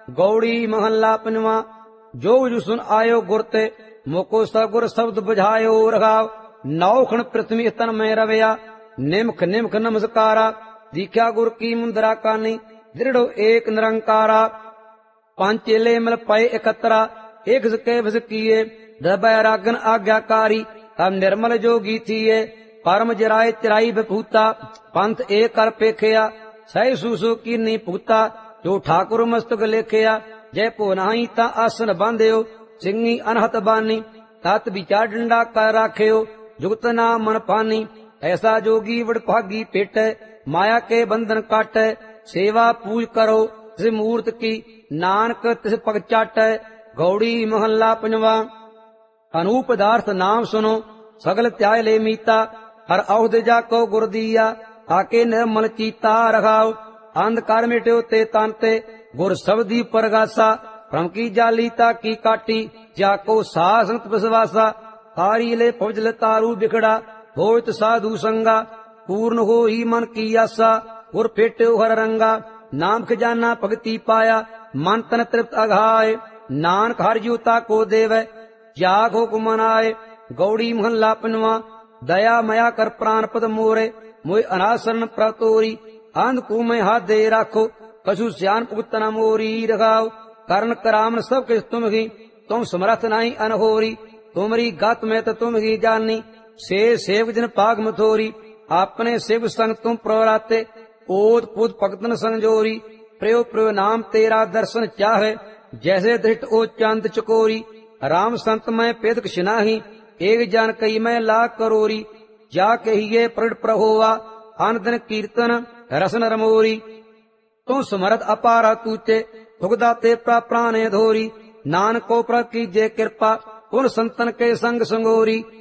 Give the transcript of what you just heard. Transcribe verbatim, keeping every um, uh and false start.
गौड़ी महल्ला पंजवा। जो जु सुन आयो गुर ते, मोको सगुर शब्द बुझायो रघाव। नौखण पृथ्वी तन में रवया, निमख निमख नमस्कारा। दीख्या गुर की मुंदरा कानी, दृढ़ो एक निरंकारा। पांच चेले मिल पए एकत्रा, एक सके भस किए। बैरागन आज्ञाकारी, हम निर्मल जोगी थिए। परम जराय चिराई बपूता, पंथ एक कर पेखिया। सही सुसु कीनी पूता, जो ठाकुर मस्तक लेखिया। जय पोनाई ता आसन बांध्यो, सिंगी अनहत बानी। तत विचार डंडा कर राख्यो, जुगत नाम मन पानी। ऐसा जोगी वड भागी पेट, माया के बंधन काट। सेवा पूज करो तिस मूर्त की, नानक तिस पग चाट। गौड़ी महल्ला पंजवा। अनूप पदार्थ नाम सुनो, सगल त्याय ले मीता। हर औहद जाको गुर दिया, आके निर्मल चीता रखाओ। अंधकार मिट्यो ते तांते, गुर शब्दी परगासा। भ्रम की जालीता की काटी, जाको सासंत विश्वासा। तारी ले फौजल तारू बिखड़ा, होत साधु संगा। पूर्ण हो ही मन की आशा, गुर फेट्यो हर रंगा। नाम खजाना भगति पाया, मन तन तृप्त अघाय। नानक हर जूता को देवै, जाग हो कुमनाए। गौड़ी महल्ला पंजवा। दया मया कर प्राण पद मोरे, मोय अनासरण प्रतोरी। अंध को मैं हाथ दे राखो, कछु श्यान पुगत न मोरी रखाओ। करण करामन सब किस तुम ही, तुम समर्थ नहीं अनहोरी। तुमरी गत में तो तुम ही जानी, से सेवक जन पाग मथोरी। अपने सेव संग तुम प्रवराते, ओत पुत भगतन संजोरी। प्रयो प्रयो नाम तेरा दर्शन चाहे, जैसे दृष्ट ओ चांद चकोरी। राम संत मैं पेद किछ नाही, एक जान कई मैं लाख करोरी। जा कहिए प्रगट प्रहोवा, अन दिन कीर्तन रसन रमोरी। तू समर्थ अपारा तूचे, भुगदाते प्राणे धोरी। नानक को प्रभ कीजे कृपा, उन संतन के संग संगोरी।